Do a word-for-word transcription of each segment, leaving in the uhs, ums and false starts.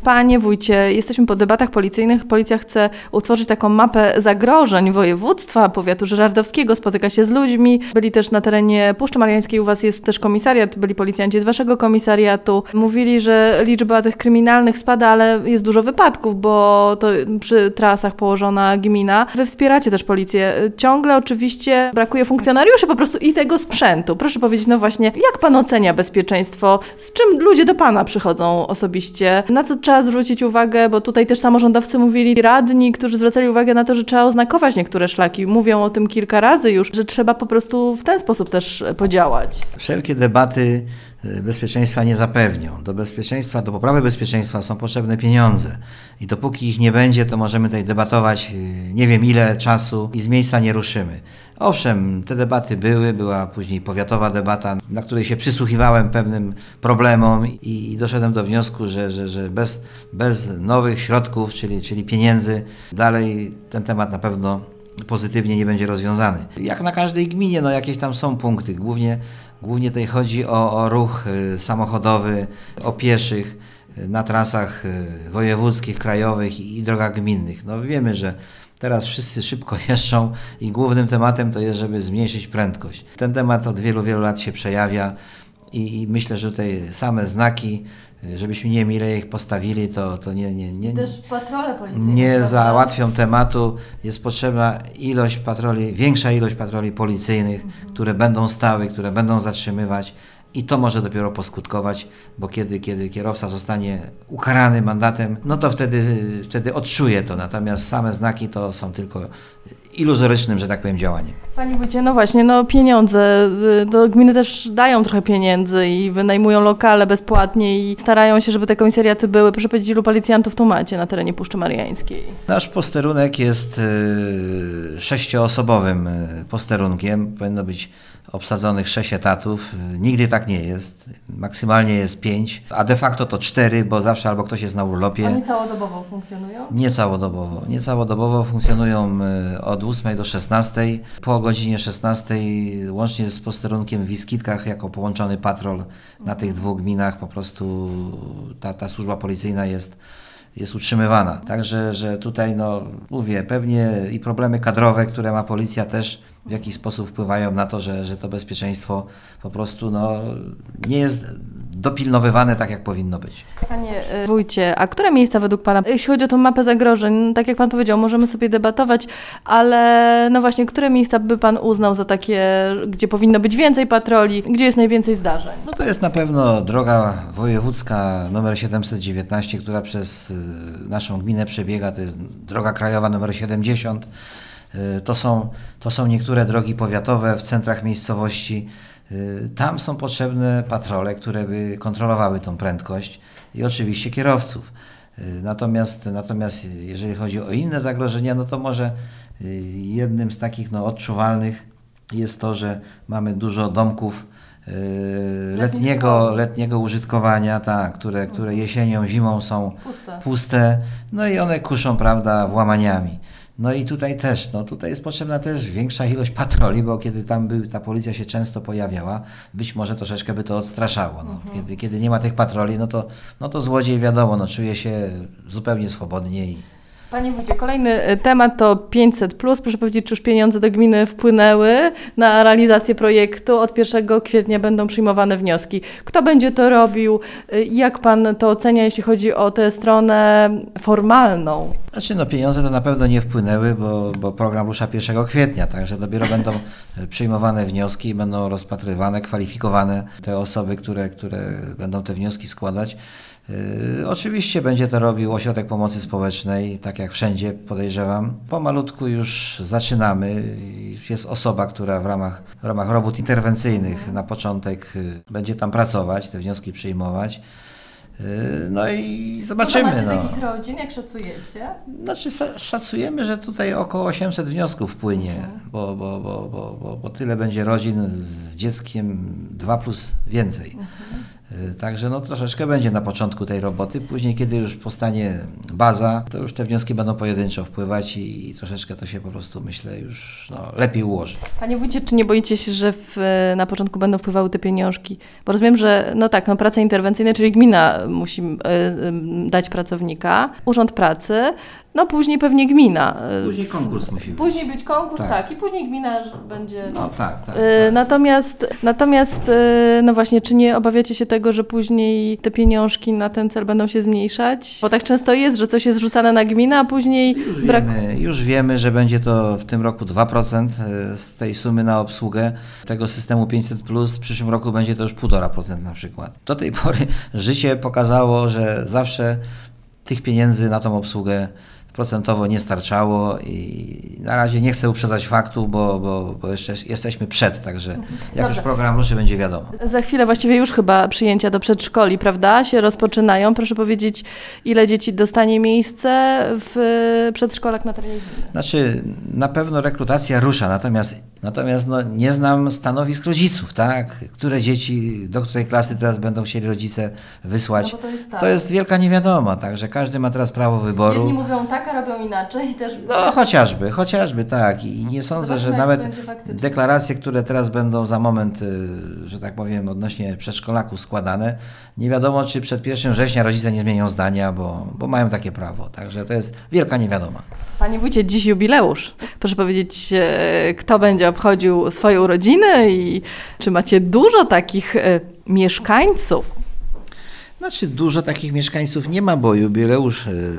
Panie wójcie, jesteśmy po debatach policyjnych. Policja chce utworzyć taką mapę zagrożeń województwa, powiatu żyrardowskiego, spotyka się z ludźmi. Byli też na terenie Puszczy Mariańskiej, u was jest też komisariat, byli policjanci z waszego komisariatu. Mówili, że liczba tych kryminalnych spada, ale jest dużo wypadków, bo to przy trasach położona gmina. Wy wspieracie też policję. Ciągle oczywiście brakuje funkcjonariuszy po prostu i tego sprzętu. Proszę powiedzieć, no właśnie, jak pan ocenia bezpieczeństwo? Z czym ludzie do pana przychodzą osobiście? Na co trzeba zwrócić uwagę? Bo tutaj też samorządowcy mówili, radni, którzy zwracali uwagę na to, że trzeba oznakować niektóre szlaki. Mówią o tym kilka razy już, że trzeba po prostu w ten sposób też podziałać. Wszelkie debaty bezpieczeństwa nie zapewnią. Do bezpieczeństwa, do poprawy bezpieczeństwa są potrzebne pieniądze. I dopóki ich nie będzie, to możemy tutaj debatować nie wiem ile czasu i z miejsca nie ruszymy. Owszem, te debaty były, była później powiatowa debata, na której się przysłuchiwałem pewnym problemom i doszedłem do wniosku, że, że, że bez, bez nowych środków, czyli, czyli pieniędzy, dalej ten temat na pewno pozytywnie nie będzie rozwiązany. Jak na każdej gminie, no jakieś tam są punkty. Głównie, głównie tutaj chodzi o, o ruch samochodowy, o pieszych na trasach wojewódzkich, krajowych i, i drogach gminnych. No wiemy, że teraz wszyscy szybko jeżdżą i głównym tematem to jest, żeby zmniejszyć prędkość. Ten temat od wielu, wielu lat się przejawia i, i myślę, że tutaj same znaki, żebyśmy nie wiem ile ich postawili, to, to nie, nie, nie, też patrole policyjne, nie prawda? załatwią tematu. Jest potrzebna ilość patroli, większa ilość patroli policyjnych, mhm. które będą stały, które będą zatrzymywać. I to może dopiero poskutkować, bo kiedy, kiedy kierowca zostanie ukarany mandatem, no to wtedy, wtedy odczuje to. Natomiast same znaki to są tylko iluzorycznym, że tak powiem, działaniem. Panie wójcie, no właśnie, no pieniądze. Do gminy też dają trochę pieniędzy i wynajmują lokale bezpłatnie i starają się, żeby te komisariaty były. Proszę powiedzieć, ilu policjantów tu macie na terenie Puszczy Mariańskiej? Nasz posterunek jest y, sześcioosobowym y, posterunkiem. Powinno być obsadzonych sześć etatów. Nigdy tak nie jest. Maksymalnie jest pięć, a de facto to cztery, bo zawsze albo ktoś jest na urlopie. Oni całodobowo funkcjonują? Nie całodobowo. Nie całodobowo funkcjonują od ósmej do szesnastej. Po godzinie szesnastej łącznie z posterunkiem w Wiskitkach jako połączony patrol na tych dwóch gminach po prostu ta, ta służba policyjna jest jest utrzymywana. Także, że tutaj, no mówię, pewnie i problemy kadrowe, które ma policja też w jakiś sposób wpływają na to, że, że to bezpieczeństwo po prostu no, nie jest dopilnowywane tak, jak powinno być. Panie wójcie, a które miejsca według pana, jeśli chodzi o tą mapę zagrożeń, no, tak jak pan powiedział, możemy sobie debatować, ale no właśnie, które miejsca by pan uznał za takie, gdzie powinno być więcej patroli, gdzie jest najwięcej zdarzeń? No to jest na pewno droga wojewódzka numer siedemset dziewiętnaście, która przez naszą gminę przebiega, to jest droga krajowa numer siedemdziesiąt. To są, to są niektóre drogi powiatowe w centrach miejscowości. Tam są potrzebne patrole, które by kontrolowały tą prędkość i oczywiście kierowców. Natomiast, natomiast jeżeli chodzi o inne zagrożenia, no to może jednym z takich no, odczuwalnych jest to, że mamy dużo domków letniego, letniego użytkowania, tak, które, które jesienią, zimą są puste. puste, no i one kuszą, prawda, włamaniami. No i tutaj też, no tutaj jest potrzebna też większa ilość patroli, bo kiedy tam by, ta policja się często pojawiała, być może troszeczkę by to odstraszało. No. Mhm. Kiedy, kiedy nie ma tych patroli, no to, no to złodziej wiadomo, no czuje się zupełnie swobodnie. I... Panie wójcie, kolejny temat to pięćset plus. Proszę powiedzieć, czy już pieniądze do gminy wpłynęły na realizację projektu? Od pierwszego kwietnia będą przyjmowane wnioski. Kto będzie to robił? Jak pan to ocenia, jeśli chodzi o tę stronę formalną? Znaczy, no pieniądze to na pewno nie wpłynęły, bo, bo program rusza pierwszego kwietnia, także dopiero będą przyjmowane wnioski, będą rozpatrywane, kwalifikowane te osoby, które, które będą te wnioski składać. Yy, oczywiście będzie to robił Ośrodek Pomocy Społecznej, tak jak wszędzie podejrzewam. Pomalutku już zaczynamy. Jest osoba, która w ramach, w ramach robót interwencyjnych na początek yy, będzie tam pracować, te wnioski przyjmować. Yy, no i zobaczymy. Ile macie no. takich rodzin, jak szacujecie? Znaczy szacujemy, że tutaj około osiemset wniosków wpłynie, mhm. bo, bo, bo, bo, bo, bo tyle będzie rodzin z dzieckiem dwa plus więcej. Mhm. Także no troszeczkę będzie na początku tej roboty, później kiedy już powstanie baza, to już te wnioski będą pojedynczo wpływać i, i troszeczkę to się po prostu, myślę, już no, lepiej ułoży. Panie wójcie, czy nie boicie się, że w, na początku będą wpływały te pieniążki? Bo rozumiem, że no tak, no prace interwencyjne, czyli gmina musi y, y, dać pracownika, urząd pracy, no później pewnie gmina. Później konkurs musi być. Później być konkurs, tak, tak i później gmina będzie... No tak, tak. Y, tak. natomiast, natomiast y, no właśnie, czy nie obawiacie się tego, że później te pieniążki na ten cel będą się zmniejszać? Bo tak często jest, że coś jest rzucane na gminę, a później Już brak... wiemy, już wiemy, że będzie to w tym roku dwa procent z tej sumy na obsługę tego systemu pięćset plus, w przyszłym roku będzie to już półtora procent na przykład. Do tej pory życie pokazało, że zawsze tych pieniędzy na tą obsługę procentowo nie starczało i na razie nie chcę uprzedzać faktu, bo, bo, bo jeszcze jesteśmy przed, także jak Dobrze. już program ruszy, będzie wiadomo. Za chwilę właściwie już chyba przyjęcia do przedszkoli, prawda, się rozpoczynają. Proszę powiedzieć, ile dzieci dostanie miejsce w przedszkolach na terenie gminy? Znaczy, na pewno rekrutacja rusza, natomiast, natomiast no, nie znam stanowisk rodziców, tak? Które dzieci, do której klasy teraz będą chcieli rodzice wysłać. No bo to jest tak. To jest wielka niewiadoma, także każdy ma teraz prawo wyboru. Jedni mówią tak, a robią inaczej też. No chociażby, chociażby tak i nie sądzę, Zobaczmy, że jak nawet będzie faktycznie. deklaracje, które teraz będą za moment, y, że tak powiem, odnośnie przedszkolaków składane, nie wiadomo, czy przed pierwszego września rodzice nie zmienią zdania, bo, bo mają takie prawo, także to jest wielka niewiadoma. Panie wójcie, dziś jubileusz. Proszę powiedzieć, e, kto będzie obchodził swoje urodziny i czy macie dużo takich e, mieszkańców? Znaczy dużo takich mieszkańców nie ma, bo jubileusz y,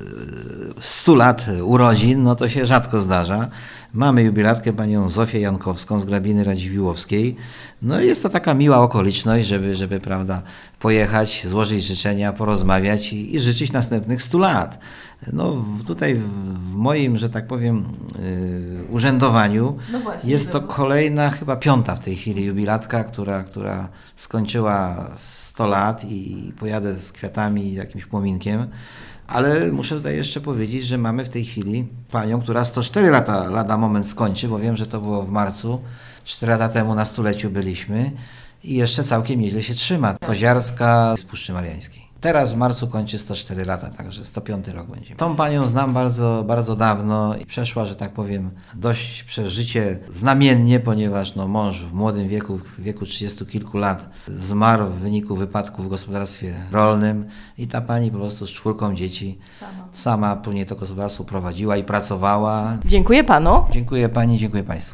stu lat urodzin, no to się rzadko zdarza. Mamy jubilatkę panią Zofię Jankowską z Grabiny Radziwiłłowskiej. No i jest to taka miła okoliczność, żeby, żeby prawda, pojechać, złożyć życzenia, porozmawiać i, i życzyć następnych stu lat. No w, tutaj w, w moim, że tak powiem, yy, urzędowaniu No właśnie, jest to było. kolejna, chyba piąta w tej chwili jubilatka, która, która skończyła sto lat i pojadę z kwiatami i jakimś płominkiem. Ale muszę tutaj jeszcze powiedzieć, że mamy w tej chwili panią, która sto cztery lata lada moment skończy, bo wiem, że to było w marcu, cztery lata temu na stuleciu byliśmy i jeszcze całkiem nieźle się trzyma. Koziarska z Puszczy Mariańskiej. Teraz w marcu kończy sto cztery lata, także sto piąty rok będzie. Tą panią znam bardzo, bardzo dawno i przeszła, że tak powiem, dość przez życie znamiennie, ponieważ no, mąż w młodym wieku, w wieku trzydziestu kilku lat zmarł w wyniku wypadku w gospodarstwie rolnym i ta pani po prostu z czwórką dzieci sama, sama później to gospodarstwo prowadziła i pracowała. Dziękuję panu. Dziękuję pani, dziękuję państwu.